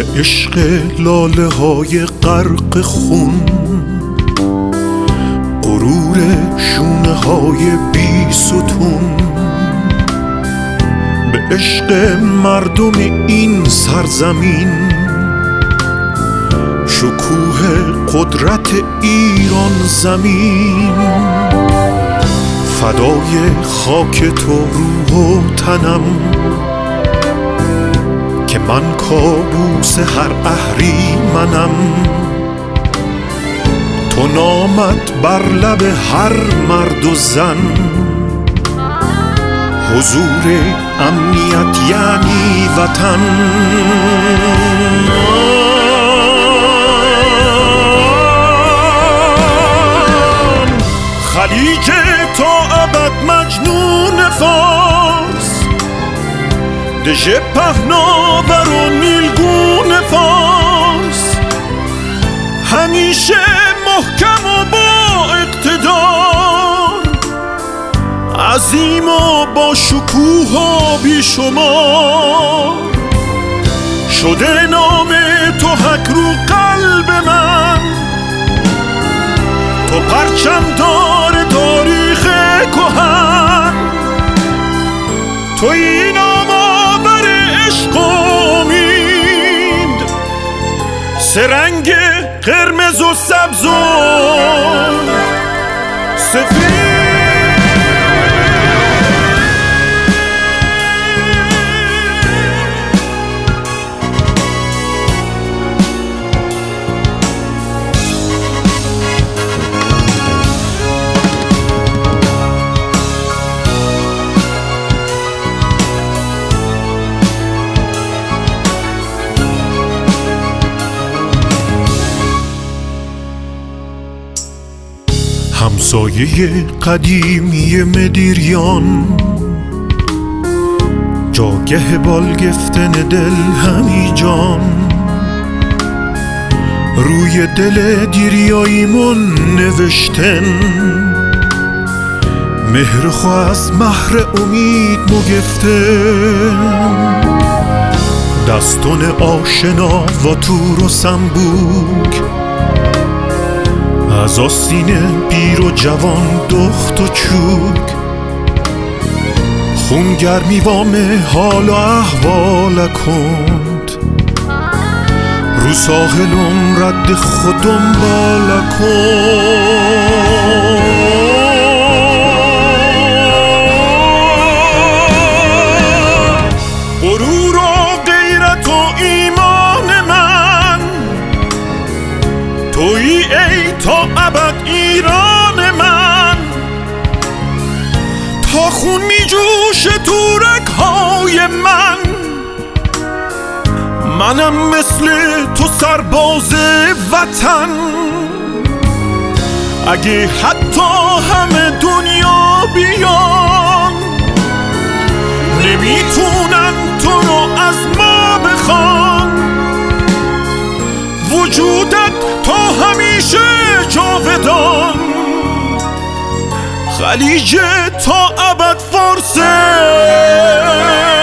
به عشق لاله های غرق خون، غرور شونه های بی ستون، به عشق مردم این سرزمین، شکوه قدرت ایران زمین. فدای خاک تو روح و تنم، که من کابوس هر اهریمنم. تو نامت بر لب هر مرد و زن، حضور امنیت یعنی وطن. خلیج تا ابد مجنون فارس، دژ پهناور و نیلگون فارس، همیشه محکم و با اقتدار، عظیم و با شکوه و بیشمار. شده نام تو حک رو قلب من، تو پرچم دار تاریخ کهن، تویی نام آور عشق و امید، سه رنگ قرمز و سبز و سفید. همسایه قدیمی مدیریان، جاگه بالگفتن دل همی جان. روی دل دیریاییمون نوشتن، مهر خو از مهر امید مگفتن. دستون آشنا و تور و سنبوک، از آستین پیر و جوان دخت و چوک. خون گرمی وام حال و احوال کند، رو ساحلم رد خودم بالا کن. غرور و غیرت و ایمان من، تویی ای تا ابد ایران من. تا خون می جوشه تو رگ‌های من، منم مثل تو سرباز وطن. اگه حتی همه دنیا بیان، نمیتونن تو رو از ما بخوان. وجودت تا همیشه جاودان، خلیج تا ابد فارسه.